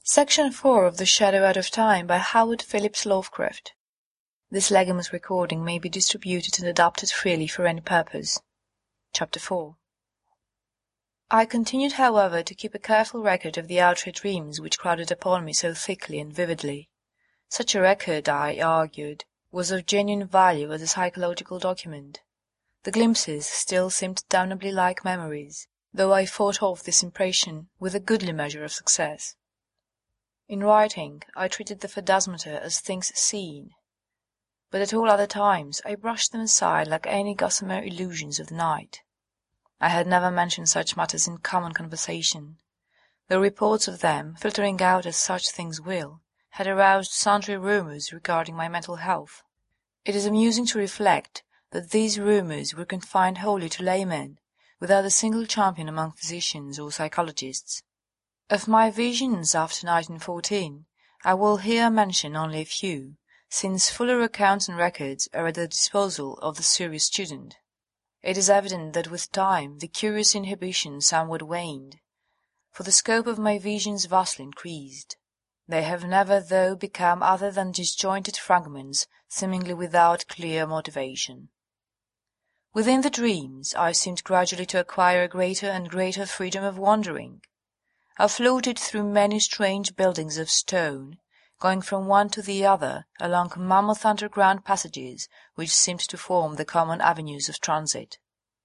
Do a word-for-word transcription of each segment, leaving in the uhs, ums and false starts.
Section four of The Shadow Out of Time by Howard Phillips Lovecraft. This legitimate recording may be distributed and adapted freely for any purpose. Chapter four. I continued, however, to keep a careful record of the outre dreams which crowded upon me so thickly and vividly. Such a record, I argued, was of genuine value as a psychological document. The glimpses still seemed damnably like memories, though I fought off this impression with a goodly measure of success. In writing, I treated the phantasmata as things seen, but at all other times I brushed them aside like any gossamer illusions of the night. I had never mentioned such matters in common conversation, though reports of them, filtering out as such things will, had aroused sundry rumours regarding my mental health. It is amusing to reflect that these rumours were confined wholly to laymen, without a single champion among physicians or psychologists. Of my visions after nineteen fourteen, I will here mention only a few, since fuller accounts and records are at the disposal of the serious student. It is evident that with time the curious inhibition somewhat waned, for the scope of my visions vastly increased. They have never, though, become other than disjointed fragments, seemingly without clear motivation. Within the dreams I seemed gradually to acquire a greater and greater freedom of wandering. I floated through many strange buildings of stone, going from one to the other along mammoth underground passages which seemed to form the common avenues of transit.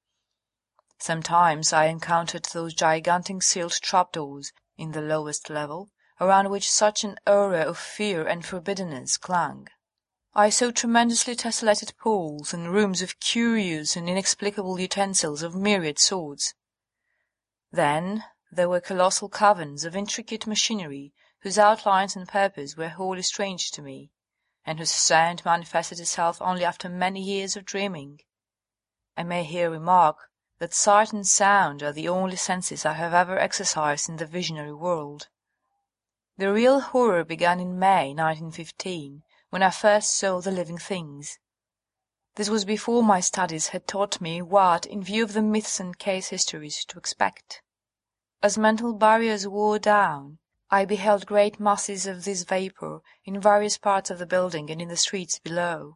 Sometimes I encountered those gigantic sealed trapdoors in the lowest level, around which such an aura of fear and forbiddenness clung. I saw tremendously tessellated halls and rooms of curious and inexplicable utensils of myriad sorts. Then there were colossal caverns of intricate machinery whose outlines and purpose were wholly strange to me, and whose sound manifested itself only after many years of dreaming. I may here remark that sight and sound are the only senses I have ever exercised in the visionary world. The real horror began in May nineteen fifteen, when I first saw the living things. This was before my studies had taught me what, in view of the myths and case histories, to expect. As mental barriers wore down, I beheld great masses of this vapour in various parts of the building and in the streets below.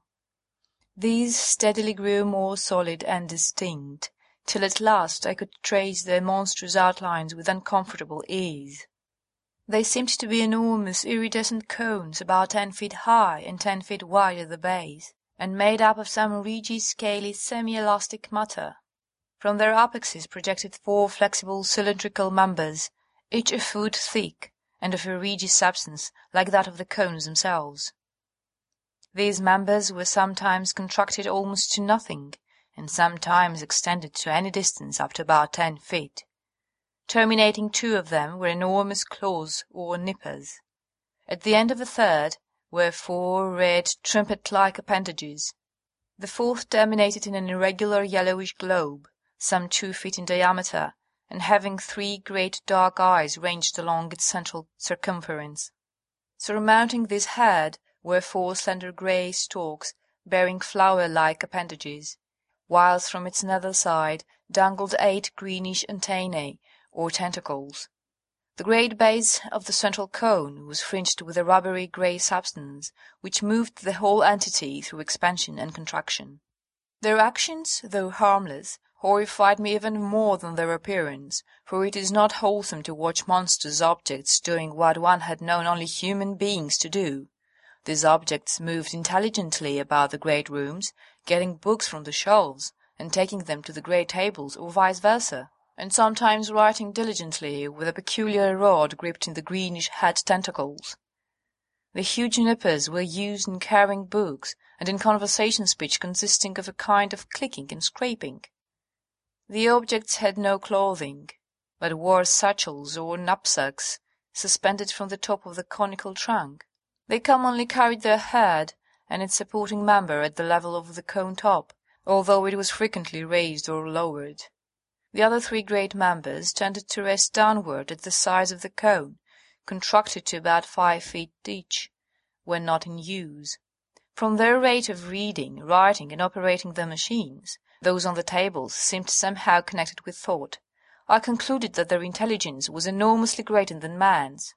These steadily grew more solid and distinct, till at last I could trace their monstrous outlines with uncomfortable ease. They seemed to be enormous iridescent cones about ten feet high and ten feet wide at the base, and made up of some ridgy, scaly, semi-elastic matter. From their apexes projected four flexible cylindrical members, each a foot thick, and of a ridgy substance like that of the cones themselves. These members were sometimes contracted almost to nothing, and sometimes extended to any distance up to about ten feet. Terminating two of them were enormous claws or nippers. At the end of the third were four red trumpet-like appendages. The fourth terminated in an irregular yellowish globe, some two feet in diameter, and having three great dark eyes ranged along its central circumference. Surmounting this head were four slender grey stalks bearing flower-like appendages, whilst from its nether side dangled eight greenish antennae or tentacles. The great base of the central cone was fringed with a rubbery grey substance, which moved the whole entity through expansion and contraction. Their actions, though harmless, horrified me even more than their appearance, for it is not wholesome to watch monstrous objects doing what one had known only human beings to do. These objects moved intelligently about the great rooms, getting books from the shelves, and taking them to the great tables, or vice versa, and sometimes writing diligently with a peculiar rod gripped in the greenish head tentacles. The huge nippers were used in carrying books, and in conversation speech consisting of a kind of clicking and scraping. The objects had no clothing, but wore satchels or knapsacks suspended from the top of the conical trunk. They commonly carried their head and its supporting member at the level of the cone top, although it was frequently raised or lowered. The other three great members tended to rest downward at the sides of the cone, contracted to about five feet each, when not in use. From their rate of reading, writing, and operating the machines, those on the tables seemed somehow connected with thought. I concluded that their intelligence was enormously greater than man's.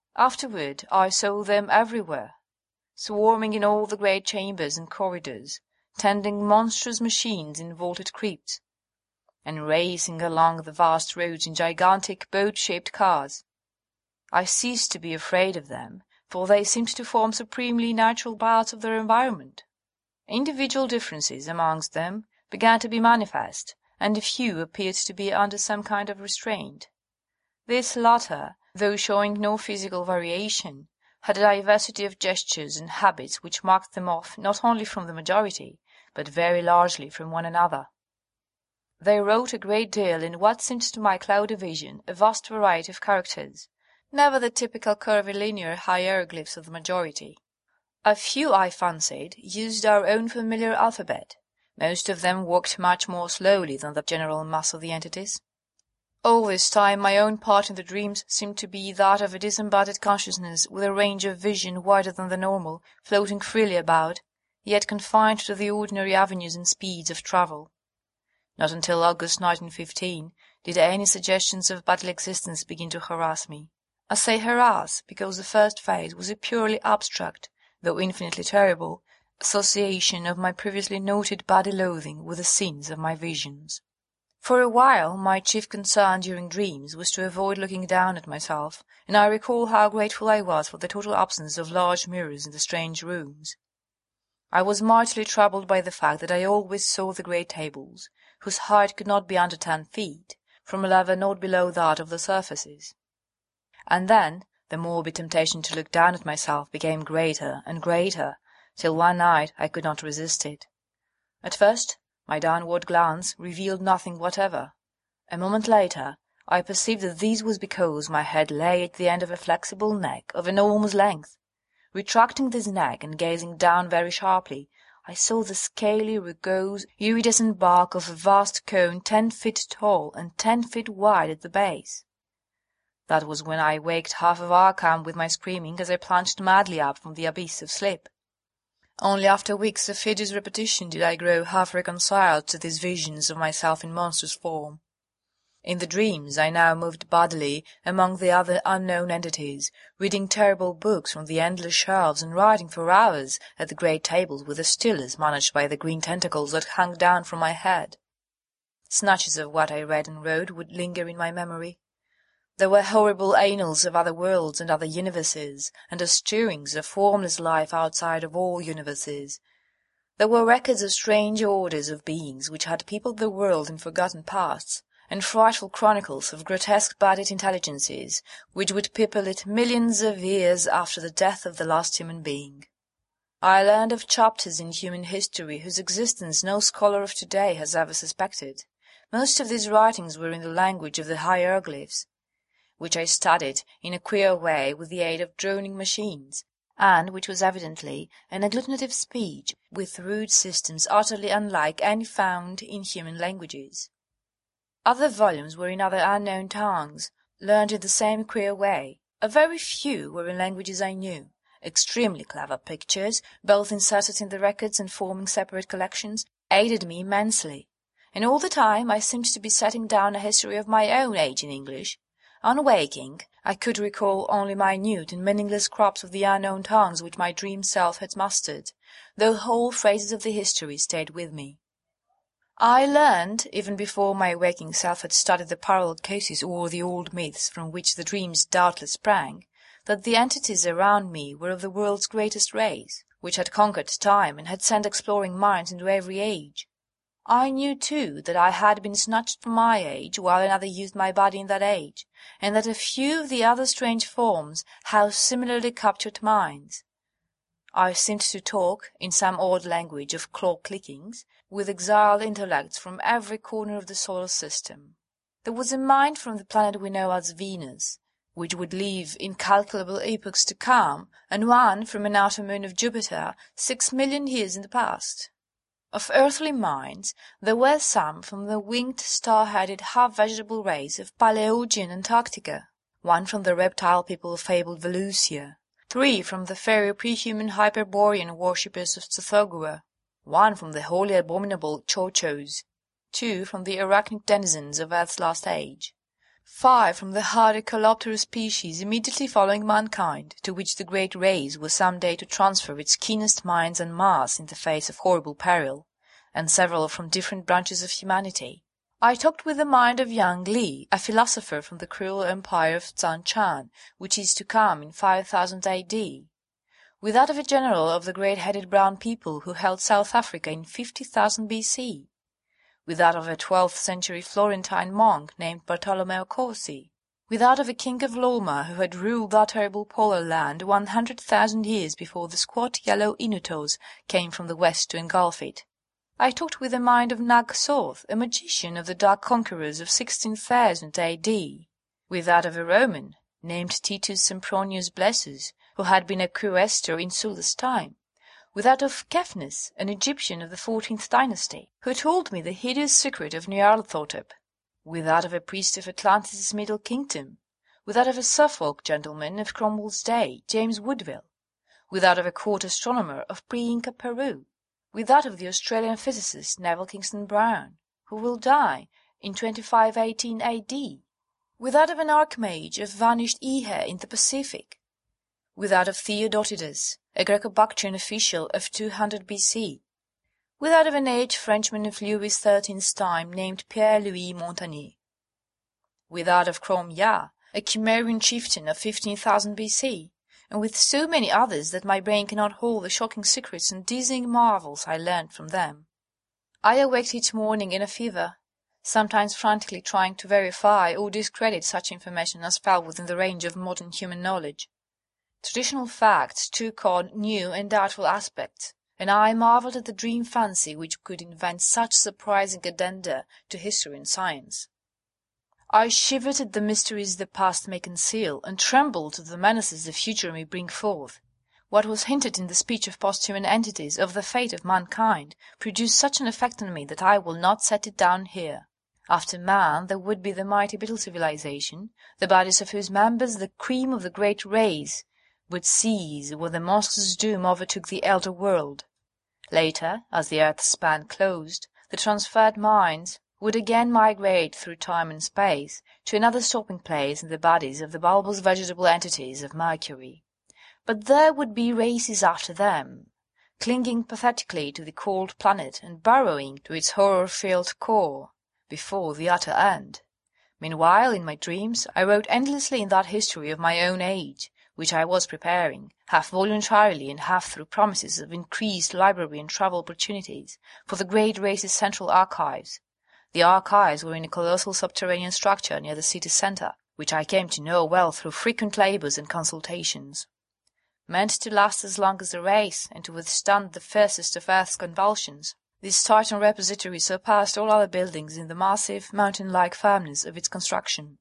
Afterward I saw them everywhere, swarming in all the great chambers and corridors, tending monstrous machines in vaulted crypts, and racing along the vast roads in gigantic boat-shaped cars. I ceased to be afraid of them, for they seemed to form supremely natural parts of their environment. Individual differences amongst them began to be manifest, and a few appeared to be under some kind of restraint. These latter, though showing no physical variation, had a diversity of gestures and habits which marked them off not only from the majority, but very largely from one another. They wrote a great deal in what seemed to my cloudy vision a vast variety of characters, never the typical curvilinear hieroglyphs of the majority. A few, I fancied, used our own familiar alphabet. Most of them worked much more slowly than the general mass of the entities. All this time my own part in the dreams seemed to be that of a disembodied consciousness with a range of vision wider than the normal, floating freely about, yet confined to the ordinary avenues and speeds of travel. Not until August nineteen fifteen did any suggestions of bodily existence begin to harass me. I say harass, because the first phase was a purely abstract, though infinitely terrible, association of my previously noted body loathing with the scenes of my visions. For a while my chief concern during dreams was to avoid looking down at myself, and I recall how grateful I was for the total absence of large mirrors in the strange rooms. I was mightily troubled by the fact that I always saw the great tables, whose height could not be under ten feet, from a level not below that of the surfaces. And then the morbid temptation to look down at myself became greater and greater, till one night I could not resist it. At first my downward glance revealed nothing whatever. A moment later I perceived that this was because my head lay at the end of a flexible neck of enormous length. Retracting this neck and gazing down very sharply, I saw the scaly, rugose, iridescent bark of a vast cone ten feet tall and ten feet wide at the base. That was when I waked half of Arkham with my screaming as I plunged madly up from the abyss of sleep. Only after weeks of hideous repetition did I grow half reconciled to these visions of myself in monstrous form. In the dreams I now moved bodily among the other unknown entities, reading terrible books from the endless shelves and writing for hours at the great tables with the stylus managed by the green tentacles that hung down from my head. Snatches of what I read and wrote would linger in my memory. There were horrible annals of other worlds and other universes, and stirrings of formless life outside of all universes. There were records of strange orders of beings which had peopled the world in forgotten pasts, and frightful chronicles of grotesque-bodied intelligences which would people it millions of years after the death of the last human being. I learned of chapters in human history whose existence no scholar of today has ever suspected. Most of these writings were in the language of the hieroglyphs, which I studied in a queer way with the aid of droning machines, and which was evidently an agglutinative speech with rude systems utterly unlike any found in human languages. Other volumes were in other unknown tongues, learned in the same queer way. A very few were in languages I knew. Extremely clever pictures, both inserted in the records and forming separate collections, aided me immensely. And all the time I seemed to be setting down a history of my own age in English. On waking, I could recall only minute and meaningless scraps of the unknown tongues which my dream self had mastered, though whole phrases of the history stayed with me. I learned, even before my waking self had studied the parallel cases or the old myths from which the dreams doubtless sprang, that the entities around me were of the world's greatest race, which had conquered time and had sent exploring minds into every age. I knew, too, that I had been snatched from my age while another used my body in that age, and that a few of the other strange forms housed similarly captured minds. I seemed to talk, in some odd language of claw-clickings, with exiled intellects from every corner of the solar system. There was a mind from the planet we know as Venus, which would live incalculable epochs to come, and one from an outer moon of Jupiter, six million years in the past. Of earthly minds, there were some from the winged, star-headed, half-vegetable race of Paleogean Antarctica, one from the reptile people of fabled Velusia, three from the fairy pre-human Hyperborean worshippers of Tsathoggua, one from the wholly abominable Chochos, two from the arachnid denizens of Earth's last age, Five from the hardy Calopterus species immediately following mankind, to which the great race was some day to transfer its keenest minds en masse in the face of horrible peril, and several from different branches of humanity. I talked with the mind of young Li, a philosopher from the cruel empire of Ts'an Chan, which is to come in five thousand A D, with that of a general of the great-headed brown people who held South Africa in fifty thousand B C, with that of a twelfth century Florentine monk named Bartolomeo Corsi, with that of a king of Loma who had ruled that terrible polar land one hundred thousand years before the squat yellow Inutos came from the west to engulf it. I talked with the mind of Nag Soth, a magician of the dark conquerors of sixteen thousand A D, with that of a Roman named Titus Sempronius Blessus, who had been a quaestor in Sulla's time, with that of Kephnus, an Egyptian of the fourteenth dynasty, who told me the hideous secret of Nyarlathotep, with that of a priest of Atlantis' middle kingdom, with that of a Suffolk gentleman of Cromwell's day, James Woodville, with that of a court astronomer of pre-Inca Peru, with that of the Australian physicist Neville Kingston Brown, who will die in twenty-five eighteen A D, with that of an archmage of vanished Ihe in the Pacific, with that of Theodotidas, a Greco-Bactrian official of two hundred B C, with that of an aged Frenchman of Louis the thirteenth's time named Pierre-Louis Montagny, with that of Crom Ya, a Cimmerian chieftain of fifteen thousand B C, and with so many others that my brain cannot hold the shocking secrets and dizzying marvels I learned from them. I awaked each morning in a fever, sometimes frantically trying to verify or discredit such information as fell within the range of modern human knowledge. Traditional facts took on new and doubtful aspects, and I marvelled at the dream fancy which could invent such surprising addenda to history and science. I shivered at the mysteries the past may conceal, and trembled at the menaces the future may bring forth. What was hinted in the speech of post-human entities of the fate of mankind produced such an effect on me that I will not set it down here. After man there would be the mighty Beetle civilization, the bodies of whose members, the cream of the great race, would cease when the monster's doom overtook the elder world. Later, as the earth's span closed, the transferred minds would again migrate through time and space to another stopping place in the bodies of the bulbous vegetable entities of Mercury. But there would be races after them, clinging pathetically to the cold planet and burrowing to its horror-filled core, before the utter end. Meanwhile, in my dreams, I wrote endlessly in that history of my own age, which I was preparing, half voluntarily and half through promises of increased library and travel opportunities, for the great race's central archives. The archives were in a colossal subterranean structure near the city centre, which I came to know well through frequent labours and consultations. Meant to last as long as the race, and to withstand the fiercest of Earth's convulsions, this Titan repository surpassed all other buildings in the massive, mountain-like firmness of its construction.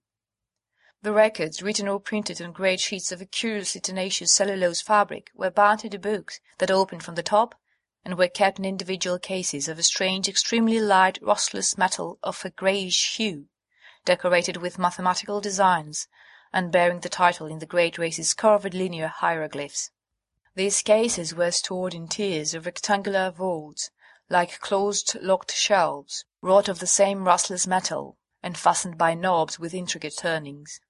The records, written or printed on great sheets of a curiously tenacious cellulose fabric, were bound into books that opened from the top, and were kept in individual cases of a strange, extremely light, rustless metal of a greyish hue, decorated with mathematical designs, and bearing the title in the great race's carved linear hieroglyphs. These cases were stored in tiers of rectangular vaults, like closed locked shelves, wrought of the same rustless metal, and fastened by knobs with intricate turnings.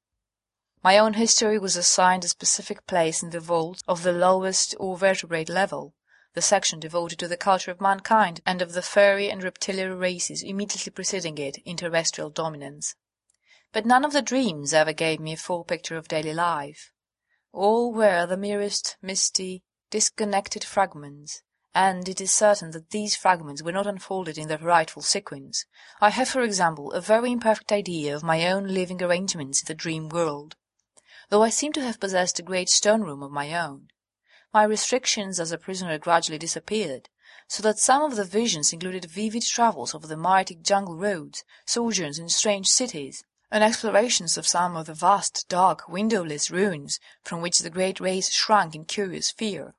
My own history was assigned a specific place in the vault of the lowest or vertebrate level, the section devoted to the culture of mankind and of the furry and reptilian races immediately preceding it in terrestrial dominance. But none of the dreams ever gave me a full picture of daily life. All were the merest misty, disconnected fragments, and it is certain that these fragments were not unfolded in their rightful sequence. I have, for example, a very imperfect idea of my own living arrangements in the dream world, though I seem to have possessed a great stone room of my own. My restrictions as a prisoner gradually disappeared, so that some of the visions included vivid travels over the mighty jungle roads, sojourns in strange cities, and explorations of some of the vast, dark, windowless ruins from which the great race shrank in curious fear.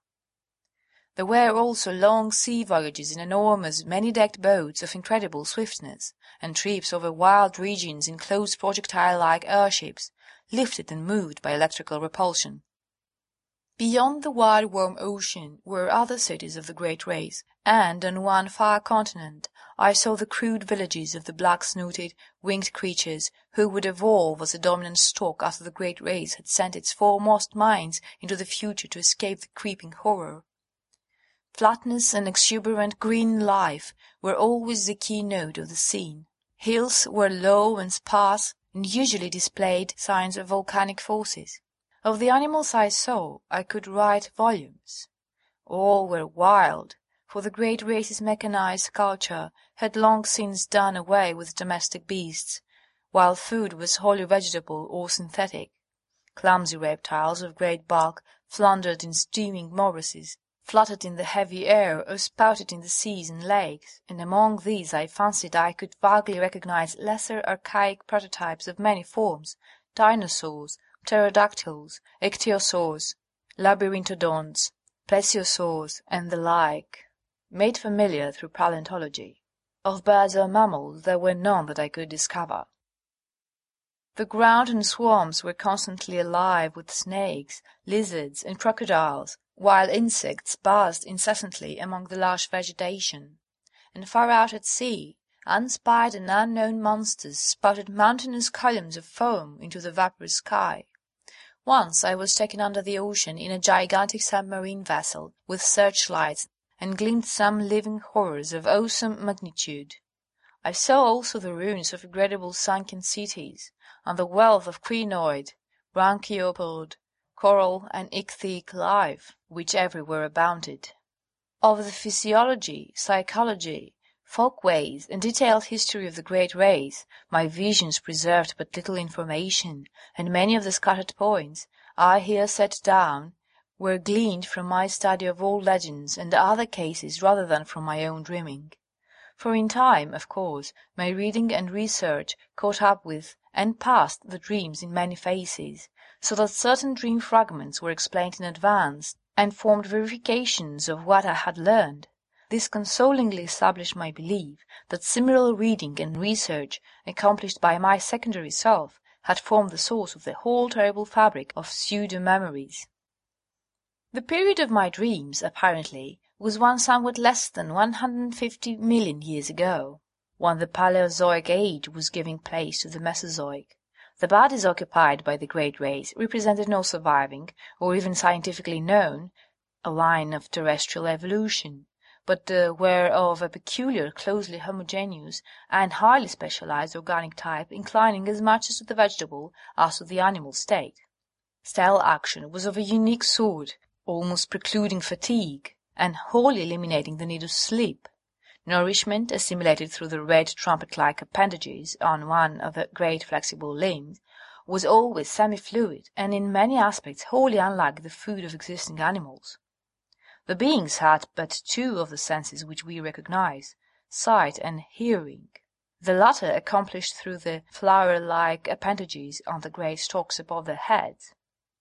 There were also long sea voyages in enormous, many-decked boats of incredible swiftness, and trips over wild regions in closed projectile-like airships, lifted and moved by electrical repulsion. Beyond the wide warm ocean were other cities of the great race, and on one far continent I saw the crude villages of the black-snouted, winged creatures who would evolve as a dominant stock after the great race had sent its foremost minds into the future to escape the creeping horror. Flatness and exuberant green life were always the keynote of the scene. Hills were low and sparse, and usually displayed signs of volcanic forces. Of the animals I saw, I could write volumes. All were wild, for the great race's mechanized culture had long since done away with domestic beasts, while food was wholly vegetable or synthetic. Clumsy reptiles of great bulk floundered in steaming morasses, fluttered in the heavy air, or spouted in the seas and lakes, and among these I fancied I could vaguely recognize lesser archaic prototypes of many forms, dinosaurs, pterodactyls, ichthyosaurs, labyrinthodonts, plesiosaurs, and the like, made familiar through paleontology. Of birds or mammals there were none that I could discover. The ground and swamps were constantly alive with snakes, lizards, and crocodiles, while insects buzzed incessantly among the lush vegetation, and far out at sea, unspied and unknown monsters spouted mountainous columns of foam into the vaporous sky. Once I was taken under the ocean in a gigantic submarine vessel with searchlights, and glimpsed some living horrors of awesome magnitude. I saw also the ruins of incredible sunken cities, and the wealth of crinoid, branchiopod, coral, and ichthytic life which everywhere abounded. Of the physiology, psychology, folkways, and detailed history of the great race, my visions preserved but little information, and many of the scattered points I here set down were gleaned from my study of old legends and other cases rather than from my own dreaming. For in time, of course, my reading and research caught up with and passed the dreams in many phases, so that certain dream fragments were explained in advance, and formed verifications of what I had learned. This consolingly established my belief that similar reading and research, accomplished by my secondary self, had formed the source of the whole terrible fabric of pseudo-memories. The period of my dreams, apparently, was one somewhat less than one hundred fifty million years ago, when the Paleozoic age was giving place to the Mesozoic. The bodies occupied by the great race represented no surviving, or even scientifically known, a line of terrestrial evolution, but uh, were of a peculiar, closely homogeneous, and highly specialized organic type, inclining as much to the vegetable as to the animal state. Cell action was of a unique sort, almost precluding fatigue, and wholly eliminating the need of sleep. Nourishment, assimilated through the red trumpet-like appendages on one of the great flexible limbs, was always semi-fluid, and in many aspects wholly unlike the food of existing animals. The beings had but two of the senses which we recognize, sight and hearing, the latter accomplished through the flower-like appendages on the great stalks above their heads.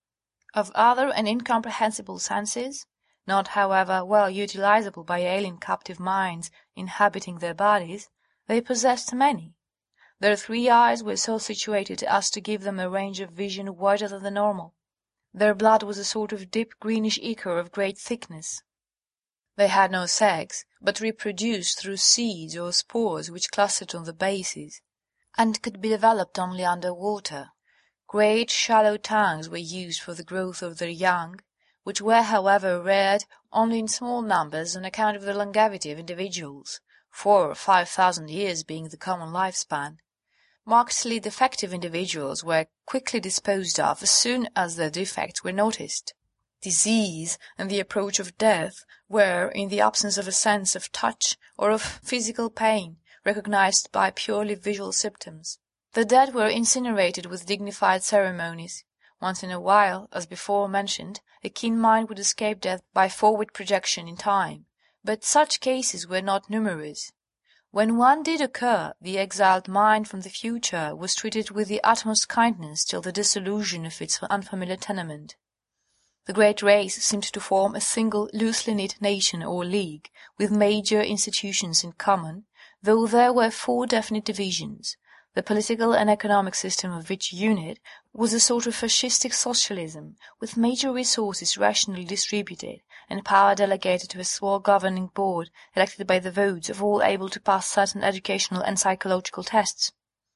Of other and incomprehensible senses, not however well utilizable by alien captive minds inhabiting their bodies, they possessed many. Their three eyes were so situated as to give them a range of vision wider than the normal. Their blood was a sort of deep greenish ichor of great thickness. They had no sex, but reproduced through seeds or spores which clustered on the bases, and could be developed only under water. Great shallow tanks were used for the growth of their young, which were however reared only in small numbers on account of the longevity of individuals, four or five thousand years being the common lifespan. Markedly defective individuals were quickly disposed of as soon as their defects were noticed. Disease and the approach of death were, in the absence of a sense of touch or of physical pain, recognized by purely visual symptoms. The dead were incinerated with dignified ceremonies. Once in a while, as before mentioned, a keen mind would escape death by forward projection in time, but such cases were not numerous. When one did occur, the exiled mind from the future was treated with the utmost kindness till the dissolution of its unfamiliar tenement. The great race seemed to form a single loosely knit nation or league, with major institutions in common, though there were four definite divisions: The political and economic system of each unit was a sort of fascistic socialism, with major resources rationally distributed, and power delegated to a small governing board elected by the votes of all able to pass certain educational and psychological tests.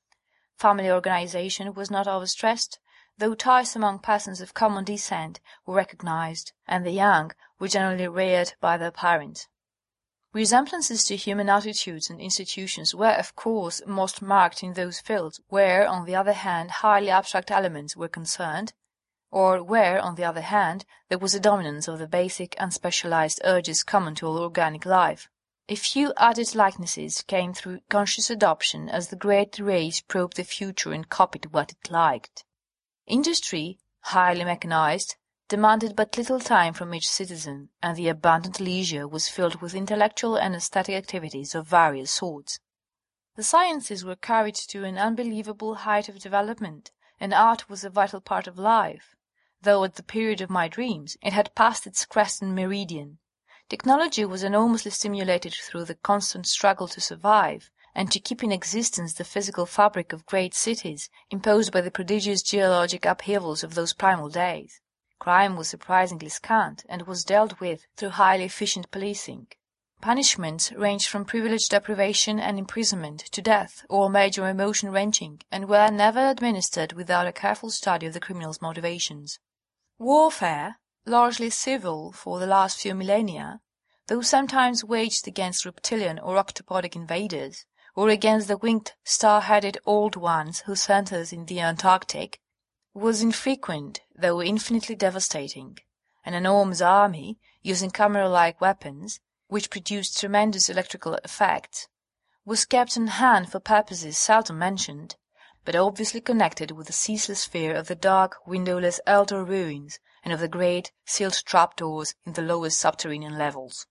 Family organization was not overstressed, though ties among persons of common descent were recognized, and the young were generally reared by their parents. Resemblances to human attitudes and institutions were, of course, most marked in those fields where, on the other hand, highly abstract elements were concerned, or where, on the other hand, there was a dominance of the basic and specialized urges common to all organic life. A few added likenesses came through conscious adoption as the great race probed the future and copied what it liked. Industry, highly mechanized, demanded but little time from each citizen, and the abundant leisure was filled with intellectual and aesthetic activities of various sorts. The sciences were carried to an unbelievable height of development, and art was a vital part of life, though at the period of my dreams it had passed its crest and meridian. Technology was enormously stimulated through the constant struggle to survive, and to keep in existence the physical fabric of great cities imposed by the prodigious geologic upheavals of those primal days. Crime was surprisingly scant, and was dealt with through highly efficient policing. Punishments ranged from privilege deprivation and imprisonment to death or major emotion-wrenching, and were never administered without a careful study of the criminal's motivations. Warfare, largely civil for the last few millennia, though sometimes waged against reptilian or octopodic invaders, or against the winged star-headed old ones whose centres in the Antarctic, was infrequent, though infinitely devastating. An enormous army, using camera-like weapons, which produced tremendous electrical effects, was kept on hand for purposes seldom mentioned, but obviously connected with the ceaseless fear of the dark, windowless elder ruins and of the great, sealed trapdoors in the lowest subterranean levels.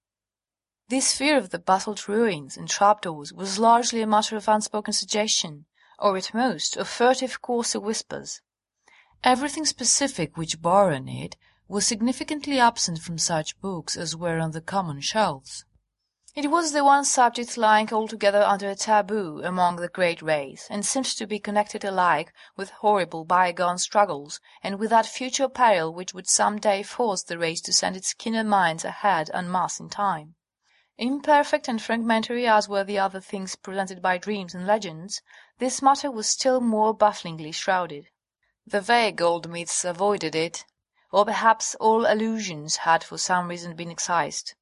This fear of the basalt ruins and trapdoors was largely a matter of unspoken suggestion, or at most of furtive coarser whispers. Everything specific which bore on it was significantly absent from such books as were on the common shelves. It was the one subject lying altogether under a taboo among the great race, and seemed to be connected alike with horrible bygone struggles, and with that future peril which would some day force the race to send its keener minds ahead en masse in time. Imperfect and fragmentary as were the other things presented by dreams and legends, this matter was still more bafflingly shrouded. The vague old myths avoided it, or perhaps all allusions had for some reason been excised.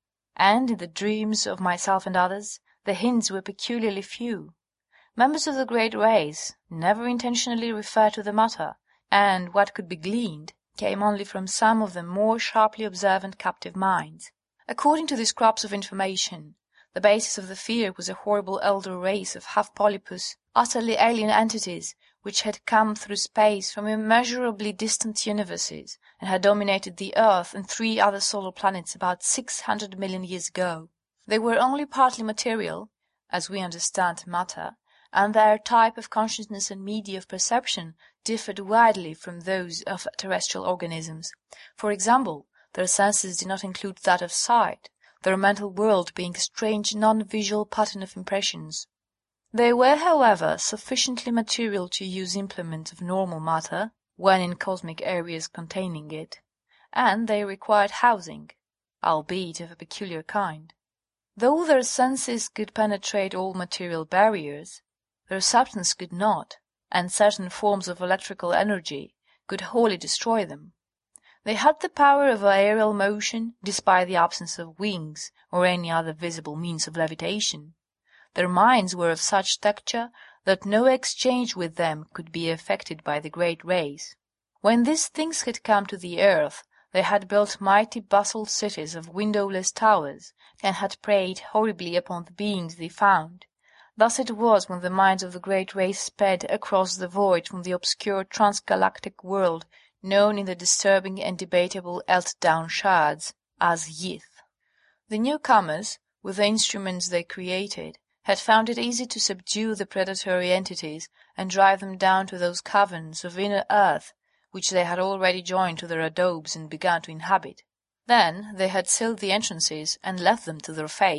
And in the dreams of myself and others, the hints were peculiarly few. Members of the great race never intentionally referred to the matter, and what could be gleaned came only from some of the more sharply observant captive minds. According to these scraps of information, the basis of the fear was a horrible elder race of half-polypus, utterly alien entities, which had come through space from immeasurably distant universes, and had dominated the Earth and three other solar planets about six hundred million years ago. They were only partly material, as we understand matter, and their type of consciousness and media of perception differed widely from those of terrestrial organisms. For example, their senses did not include that of sight, their mental world being a strange non-visual pattern of impressions. They were, however, sufficiently material to use implements of normal matter, when in cosmic areas containing it, and they required housing, albeit of a peculiar kind. Though their senses could penetrate all material barriers, their substance could not, and certain forms of electrical energy could wholly destroy them. They had the power of aerial motion, despite the absence of wings or any other visible means of levitation. Their minds were of such texture that no exchange with them could be effected by the great race. When these things had come to the earth, they had built mighty basalt cities of windowless towers, and had preyed horribly upon the beings they found. Thus it was when the minds of the great race sped across the void from the obscure transgalactic world known in the disturbing and debatable Eltdown shards as Yith. The newcomers, with the instruments they created, had found it easy to subdue the predatory entities and drive them down to those caverns of inner earth which they had already joined to their adobes and begun to inhabit. Then they had sealed the entrances and left them to their fate,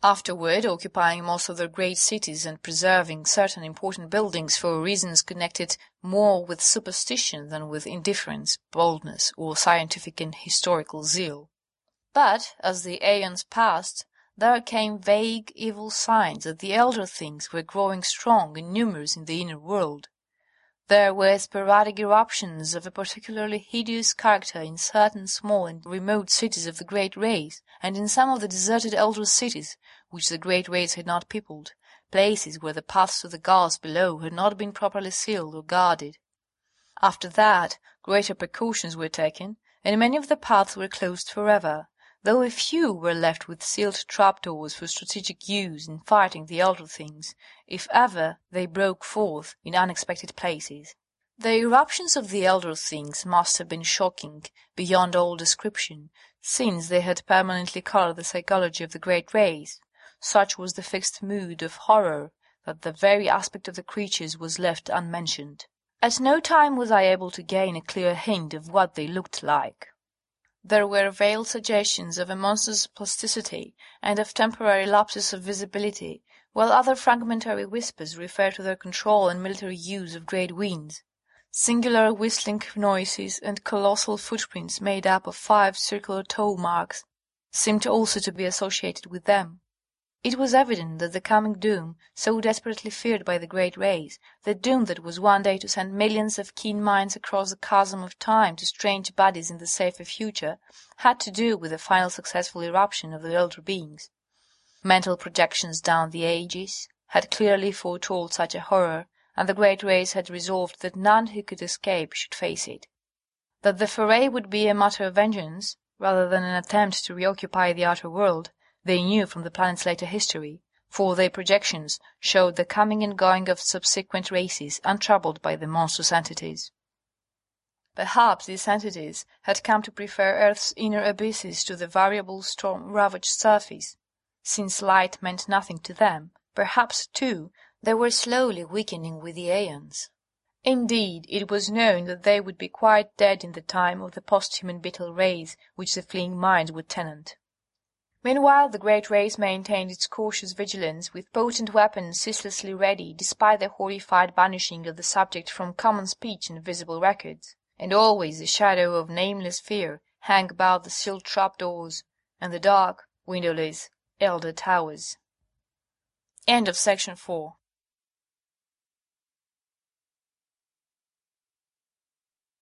afterward occupying most of their great cities and preserving certain important buildings for reasons connected more with superstition than with indifference, boldness, or scientific and historical zeal. But, as the aeons passed, there came vague, evil signs that the elder things were growing strong and numerous in the inner world. There were sporadic eruptions of a particularly hideous character in certain small and remote cities of the great race, and in some of the deserted elder cities which the great race had not peopled, places where the paths to the gods below had not been properly sealed or guarded. After that, greater precautions were taken, and many of the paths were closed forever, though a few were left with sealed trapdoors for strategic use in fighting the elder things, if ever they broke forth in unexpected places. The eruptions of the elder things must have been shocking beyond all description, since they had permanently colored the psychology of the great race. Such was the fixed mood of horror that the very aspect of the creatures was left unmentioned. At no time was I able to gain a clear hint of what they looked like. There were veiled suggestions of a monster's plasticity and of temporary lapses of visibility, while other fragmentary whispers referred to their control and military use of great winds. Singular whistling noises and colossal footprints made up of five circular toe marks seemed also to be associated with them. It was evident that the coming doom, so desperately feared by the great race, the doom that was one day to send millions of keen minds across the chasm of time to strange bodies in the safer future, had to do with the final successful eruption of the elder beings. Mental projections down the ages had clearly foretold such a horror, and the great race had resolved that none who could escape should face it. That the foray would be a matter of vengeance, rather than an attempt to reoccupy the outer world, they knew from the planet's later history, for their projections showed the coming and going of subsequent races untroubled by the monstrous entities. Perhaps these entities had come to prefer Earth's inner abysses to the variable storm-ravaged surface. Since light meant nothing to them, perhaps, too, they were slowly weakening with the aeons. Indeed, it was known that they would be quite dead in the time of the post-human beetle race which the fleeing minds would tenant. Meanwhile the great race maintained its cautious vigilance, with potent weapons ceaselessly ready, despite the horrified banishing of the subject from common speech and visible records. And always the shadow of nameless fear hung about the sealed trapdoors and the dark, windowless, elder towers. End of section four.